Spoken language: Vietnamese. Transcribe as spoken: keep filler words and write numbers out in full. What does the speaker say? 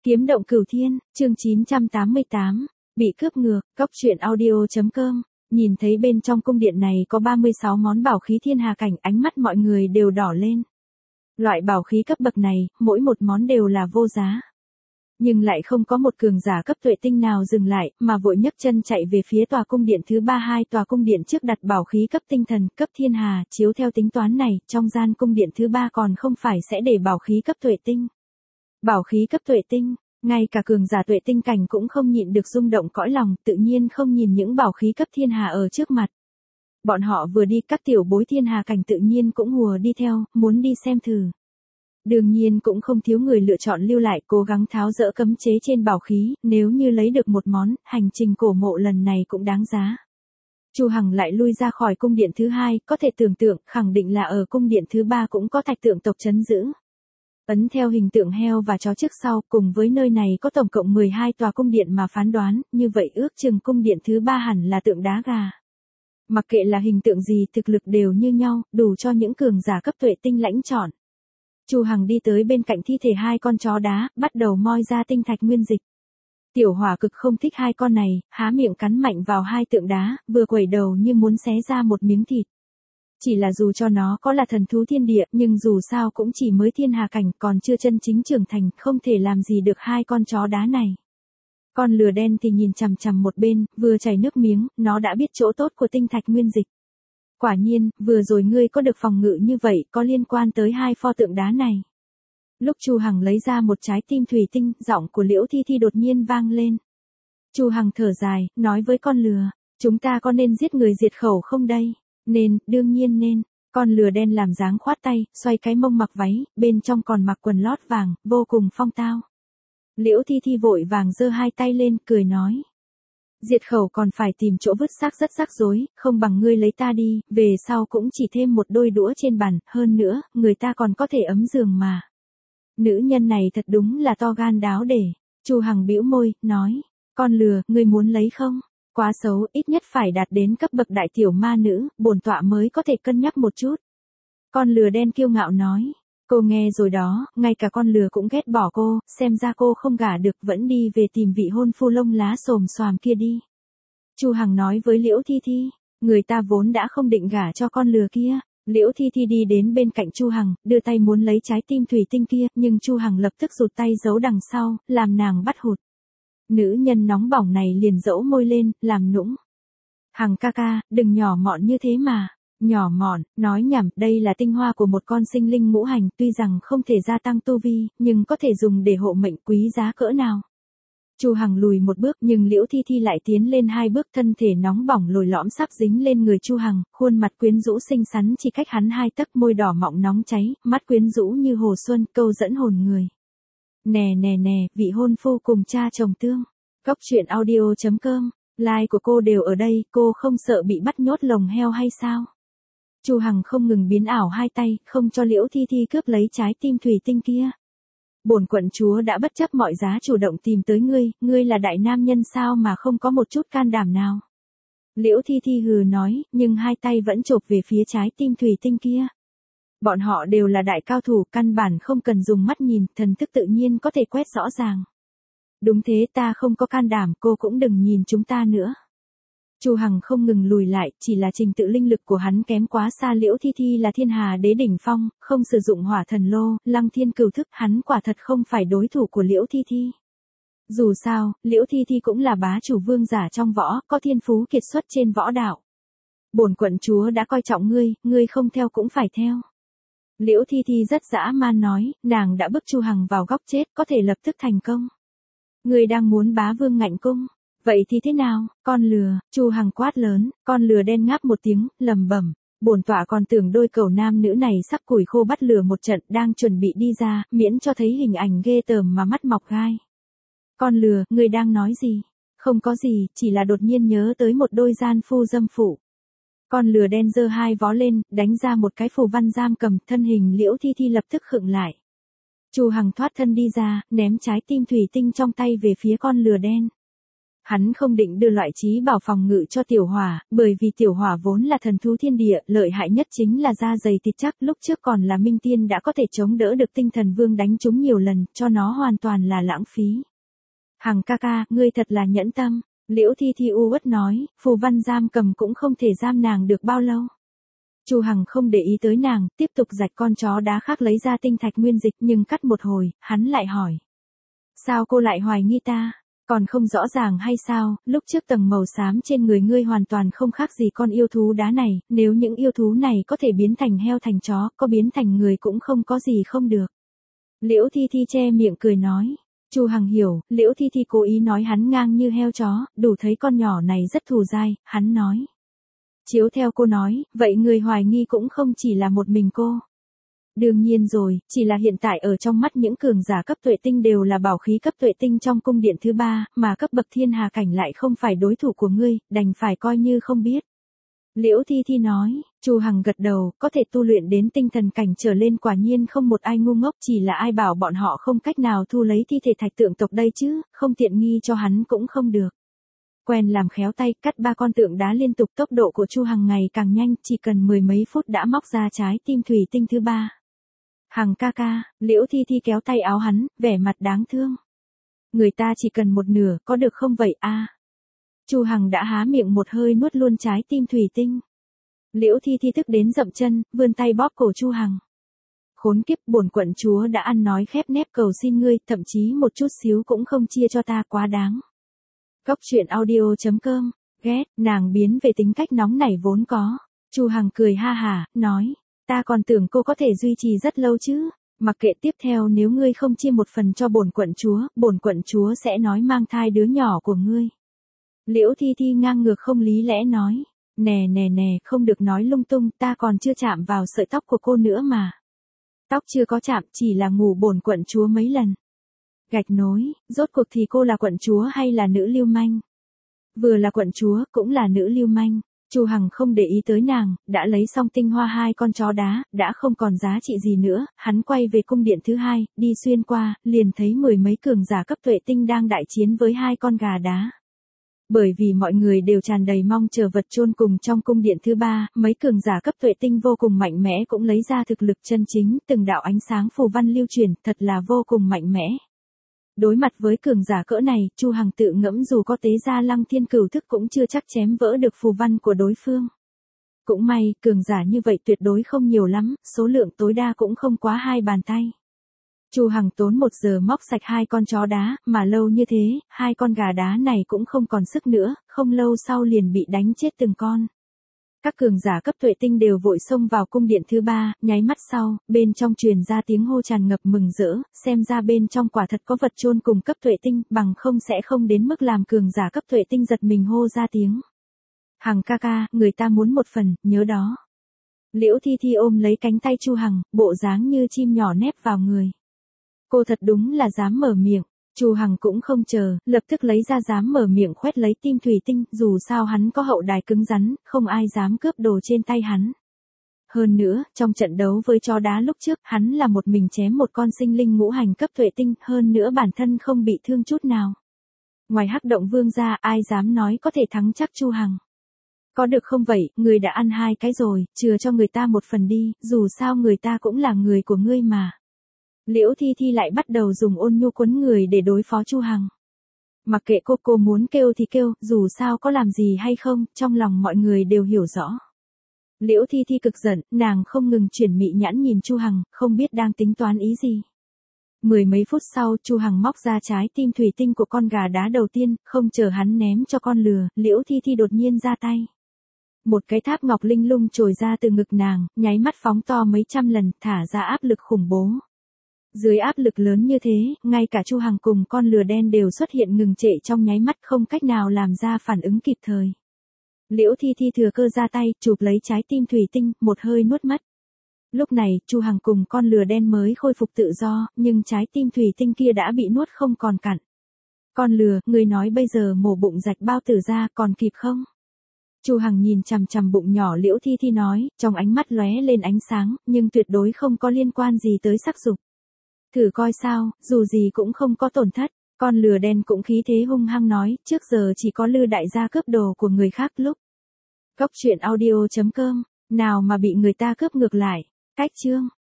Kiếm động cửu thiên, chương chín trăm tám mươi tám, bị cướp ngược, cóc truyện audio.com, nhìn thấy bên trong cung điện này có ba mươi sáu món bảo khí thiên hà cảnh, ánh mắt mọi người đều đỏ lên. Loại bảo khí cấp bậc này, mỗi một món đều là vô giá. Nhưng lại không có một cường giả cấp tuệ tinh nào dừng lại, mà vội nhấc chân chạy về phía tòa cung điện thứ ba hai tòa cung điện trước đặt bảo khí cấp tinh thần, cấp thiên hà, chiếu theo tính toán này, trong gian cung điện thứ ba còn không phải sẽ để bảo khí cấp tuệ tinh. Bảo khí cấp tuệ tinh, ngay cả cường giả tuệ tinh cảnh cũng không nhịn được rung động cõi lòng, tự nhiên không nhìn những bảo khí cấp thiên hà ở trước mặt. Bọn họ vừa đi, các tiểu bối thiên hà cảnh tự nhiên cũng hùa đi theo, muốn đi xem thử. Đương nhiên cũng không thiếu người lựa chọn lưu lại, cố gắng tháo dỡ cấm chế trên bảo khí, nếu như lấy được một món, hành trình cổ mộ lần này cũng đáng giá. Chu Hằng lại lui ra khỏi cung điện thứ hai, có thể tưởng tượng, khẳng định là ở cung điện thứ ba cũng có thạch tượng tộc trấn giữ. Ấn theo hình tượng heo và chó trước sau, cùng với nơi này có tổng cộng mười hai tòa cung điện mà phán đoán, như vậy ước chừng cung điện thứ ba hẳn là tượng đá gà. Mặc kệ là hình tượng gì, thực lực đều như nhau, đủ cho những cường giả cấp tuệ tinh lãnh chọn. Chu Hằng đi tới bên cạnh thi thể hai con chó đá, bắt đầu moi ra tinh thạch nguyên dịch. Tiểu Hỏa cực không thích hai con này, há miệng cắn mạnh vào hai tượng đá, vừa quẩy đầu như muốn xé ra một miếng thịt. Chỉ là dù cho nó có là thần thú thiên địa, nhưng dù sao cũng chỉ mới thiên hà cảnh, còn chưa chân chính trưởng thành, không thể làm gì được hai con chó đá này. Con lừa đen thì nhìn chằm chằm một bên, vừa chảy nước miếng, nó đã biết chỗ tốt của tinh thạch nguyên dịch. Quả nhiên, vừa rồi ngươi có được phòng ngự như vậy, có liên quan tới hai pho tượng đá này. Lúc Chu Hằng lấy ra một trái tim thủy tinh, giọng của Liễu Thi Thi đột nhiên vang lên. Chu Hằng thở dài, nói với con lừa, chúng ta có nên giết người diệt khẩu không đây? Nên, đương nhiên nên. Con lừa đen làm dáng khoát tay, xoay cái mông mặc váy, bên trong còn mặc quần lót vàng, vô cùng phong tao. Liễu Thi Thi vội vàng giơ hai tay lên, cười nói. Diệt khẩu còn phải tìm chỗ vứt xác rất rắc rối, không bằng ngươi lấy ta đi, về sau cũng chỉ thêm một đôi đũa trên bàn, hơn nữa, người ta còn có thể ấm giường mà. Nữ nhân này thật đúng là to gan đáo để. Chu Hằng bĩu môi, nói, con lừa, ngươi muốn lấy không? Quá xấu, ít nhất phải đạt đến cấp bậc đại tiểu ma nữ, bổn tọa mới có thể cân nhắc một chút. Con lừa đen kiêu ngạo nói, cô nghe rồi đó, ngay cả con lừa cũng ghét bỏ cô, xem ra cô không gả được, vẫn đi về tìm vị hôn phu lông lá xồm xoàm kia đi. Chu Hằng nói với Liễu Thi Thi, người ta vốn đã không định gả cho con lừa kia. Liễu Thi Thi đi đến bên cạnh Chu Hằng, đưa tay muốn lấy trái tim thủy tinh kia, nhưng Chu Hằng lập tức rụt tay giấu đằng sau, làm nàng bắt hụt. Nữ nhân nóng bỏng này liền dẫu môi lên, làm nũng. Hằng ca ca, đừng nhỏ mọn như thế mà. Nhỏ mọn, nói nhảm, đây là tinh hoa của một con sinh linh ngũ hành, tuy rằng không thể gia tăng tu vi, nhưng có thể dùng để hộ mệnh, quý giá cỡ nào. Chu Hằng lùi một bước, nhưng Liễu Thi Thi lại tiến lên hai bước, thân thể nóng bỏng lồi lõm sắp dính lên người Chu Hằng, khuôn mặt quyến rũ xinh xắn chỉ cách hắn hai tấc, môi đỏ mọng nóng cháy, mắt quyến rũ như hồ xuân, câu dẫn hồn người. Nè nè nè, vị hôn phu cùng cha chồng tương. Cóc truyện audio.com, like của cô đều ở đây, cô không sợ bị bắt nhốt lồng heo hay sao? Chu Hằng không ngừng biến ảo hai tay, không cho Liễu Thi Thi cướp lấy trái tim thủy tinh kia. Bổn quận chúa đã bất chấp mọi giá chủ động tìm tới ngươi, ngươi là đại nam nhân sao mà không có một chút can đảm nào? Liễu Thi Thi hừ nói, nhưng hai tay vẫn chộp về phía trái tim thủy tinh kia. Bọn họ đều là đại cao thủ, căn bản không cần dùng mắt nhìn, thần thức tự nhiên có thể quét rõ ràng. Đúng thế, ta không có can đảm, cô cũng đừng nhìn chúng ta nữa. Chu Hằng không ngừng lùi lại, chỉ là trình tự linh lực của hắn kém quá xa. Liễu Thi Thi là thiên hà đế đỉnh phong, không sử dụng hỏa thần lô, lăng thiên cửu thức, hắn quả thật không phải đối thủ của Liễu Thi Thi. Dù sao, Liễu Thi Thi cũng là bá chủ vương giả trong võ, có thiên phú kiệt xuất trên võ đạo. Bổn quận chúa đã coi trọng ngươi, ngươi không theo cũng phải theo. Liễu Thi Thi rất dã man nói, nàng đã bức Chu Hằng vào góc chết, có thể lập tức thành công. Ngươi đang muốn bá vương ngạnh cung. Vậy thì thế nào, con lừa? Chu Hằng quát lớn, con lừa đen ngáp một tiếng, lầm bẩm, bổn tọa còn tưởng đôi cẩu nam nữ này sắc củi khô bắt lửa một trận, đang chuẩn bị đi ra, miễn cho thấy hình ảnh ghê tởm mà mắt mọc gai. Con lừa, ngươi đang nói gì? Không có gì, chỉ là đột nhiên nhớ tới một đôi gian phu dâm phụ. Con lừa đen giơ hai vó lên, đánh ra một cái phù văn giam cầm, thân hình Liễu Thi Thi lập tức khựng lại. Chu Hằng thoát thân đi ra, ném trái tim thủy tinh trong tay về phía con lừa đen. Hắn không định đưa loại trí bảo phòng ngự cho tiểu hỏa, bởi vì tiểu hỏa vốn là thần thú thiên địa, lợi hại nhất chính là da dày thịt chắc, lúc trước còn là minh tiên đã có thể chống đỡ được tinh thần vương đánh chúng nhiều lần, cho nó hoàn toàn là lãng phí. Hằng ca ca, ngươi thật là nhẫn tâm, Liễu Thi Thi u uất nói, phù văn giam cầm cũng không thể giam nàng được bao lâu. Chu Hằng không để ý tới nàng, tiếp tục rạch con chó đá khác lấy ra tinh thạch nguyên dịch, nhưng cắt một hồi, hắn lại hỏi. Sao cô lại hoài nghi ta? Còn không rõ ràng hay sao, lúc trước tầng màu xám trên người ngươi hoàn toàn không khác gì con yêu thú đá này, nếu những yêu thú này có thể biến thành heo thành chó, có biến thành người cũng không có gì không được. Liễu Thi Thi che miệng cười nói. Chu Hằng hiểu, Liễu Thi Thi cố ý nói hắn ngang như heo chó, đủ thấy con nhỏ này rất thù dai, hắn nói. Chiếu theo cô nói, vậy người hoài nghi cũng không chỉ là một mình cô. Đương nhiên rồi, chỉ là hiện tại ở trong mắt những cường giả cấp tuệ tinh đều là bảo khí cấp tuệ tinh trong cung điện thứ ba, mà cấp bậc thiên hà cảnh lại không phải đối thủ của ngươi, đành phải coi như không biết. Liễu Thi Thi nói, Chu Hằng gật đầu, có thể tu luyện đến tinh thần cảnh trở lên quả nhiên không một ai ngu ngốc, chỉ là ai bảo bọn họ không cách nào thu lấy thi thể thạch tượng tộc đây chứ, không tiện nghi cho hắn cũng không được. Quen làm khéo tay, cắt ba con tượng đá liên tục, tốc độ của Chu Hằng ngày càng nhanh, chỉ cần mười mấy phút đã móc ra trái tim thủy tinh thứ ba. Hằng ca ca, Liễu Thi Thi kéo tay áo hắn, vẻ mặt đáng thương. Người ta chỉ cần một nửa, có được không vậy a? À? Chu Hằng đã há miệng một hơi nuốt luôn trái tim thủy tinh. Liễu Thi Thi tức đến dậm chân, vươn tay bóp cổ Chu Hằng. Khốn kiếp, bổn quận chúa đã ăn nói khép nép cầu xin ngươi, thậm chí một chút xíu cũng không chia cho ta, quá đáng. Góc truyện audio chấm com, ghét, nàng biến về tính cách nóng nảy vốn có. Chu Hằng cười ha hả, nói, ta còn tưởng cô có thể duy trì rất lâu chứ. Mặc kệ, tiếp theo nếu ngươi không chia một phần cho bổn quận chúa, bổn quận chúa sẽ nói mang thai đứa nhỏ của ngươi. Liễu Thi Thi ngang ngược không lý lẽ nói, nè nè nè, không được nói lung tung, ta còn chưa chạm vào sợi tóc của cô nữa mà. Tóc chưa có chạm, chỉ là ngủ bổn quận chúa mấy lần. Gạch nối, rốt cuộc thì cô là quận chúa hay là nữ lưu manh? Vừa là quận chúa, cũng là nữ lưu manh. Chu Hằng không để ý tới nàng, đã lấy xong tinh hoa hai con chó đá, đã không còn giá trị gì nữa, hắn quay về cung điện thứ hai, đi xuyên qua, liền thấy mười mấy cường giả cấp tuệ tinh đang đại chiến với hai con gà đá. Bởi vì mọi người đều tràn đầy mong chờ vật chôn cùng trong cung điện thứ ba, mấy cường giả cấp tuệ tinh vô cùng mạnh mẽ cũng lấy ra thực lực chân chính, từng đạo ánh sáng phù văn lưu truyền, thật là vô cùng mạnh mẽ. Đối mặt với cường giả cỡ này, Chu Hằng tự ngẫm dù có tế ra Lăng Thiên Cửu Thức cũng chưa chắc chém vỡ được phù văn của đối phương. Cũng may, cường giả như vậy tuyệt đối không nhiều lắm, số lượng tối đa cũng không quá hai bàn tay. Chu Hằng tốn một giờ móc sạch hai con chó đá, mà lâu như thế, hai con gà đá này cũng không còn sức nữa, không lâu sau liền bị đánh chết từng con. Các cường giả cấp tuệ tinh đều vội xông vào cung điện thứ ba, nháy mắt sau, bên trong truyền ra tiếng hô tràn ngập mừng rỡ, xem ra bên trong quả thật có vật chôn cùng cấp tuệ tinh, bằng không sẽ không đến mức làm cường giả cấp tuệ tinh giật mình hô ra tiếng. Hằng ca ca, người ta muốn một phần, nhớ đó. Liễu Thi Thi ôm lấy cánh tay Chu Hằng, bộ dáng như chim nhỏ nép vào người. Cô thật đúng là dám mở miệng. Chu Hằng cũng không chờ, lập tức lấy ra dám mở miệng khoét lấy tim thủy tinh, dù sao hắn có hậu đài cứng rắn, không ai dám cướp đồ trên tay hắn. Hơn nữa, trong trận đấu với chó đá lúc trước, hắn là một mình chém một con sinh linh ngũ hành cấp tuệ tinh, hơn nữa bản thân không bị thương chút nào. Ngoài Hắc Động Vương ra, ai dám nói có thể thắng chắc Chu Hằng. Có được không vậy, người đã ăn hai cái rồi, chừa cho người ta một phần đi, dù sao người ta cũng là người của ngươi mà. Liễu Thi Thi lại bắt đầu dùng ôn nhu quấn người để đối phó Chu Hằng. Mặc kệ cô cô muốn kêu thì kêu, dù sao có làm gì hay không, trong lòng mọi người đều hiểu rõ. Liễu Thi Thi cực giận, nàng không ngừng chuyển mị nhãn nhìn Chu Hằng, không biết đang tính toán ý gì. Mười mấy phút sau, Chu Hằng móc ra trái tim thủy tinh của con gà đá đầu tiên, không chờ hắn ném cho con lừa, Liễu Thi Thi đột nhiên ra tay. Một cái tháp ngọc linh lung trồi ra từ ngực nàng, nháy mắt phóng to mấy trăm lần, thả ra áp lực khủng bố. Dưới áp lực lớn như thế, ngay cả Chu Hằng cùng con lừa đen đều xuất hiện ngừng trệ trong nháy mắt, không cách nào làm ra phản ứng kịp thời. Liễu Thi Thi thừa cơ ra tay, chụp lấy trái tim thủy tinh, một hơi nuốt mất. Lúc này, Chu Hằng cùng con lừa đen mới khôi phục tự do, nhưng trái tim thủy tinh kia đã bị nuốt không còn cặn. Con lừa, người nói bây giờ mổ bụng rạch bao tử ra, còn kịp không? Chu Hằng nhìn chằm chằm bụng nhỏ Liễu Thi Thi nói, trong ánh mắt lóe lên ánh sáng, nhưng tuyệt đối không có liên quan gì tới sắc dục. Thử coi sao, dù gì cũng không có tổn thất. Con lừa đen cũng khí thế hung hăng nói, trước giờ chỉ có Lư đại gia cướp đồ của người khác lúc. Cốc truyện audio chấm com, nào mà bị người ta cướp ngược lại. Cách chương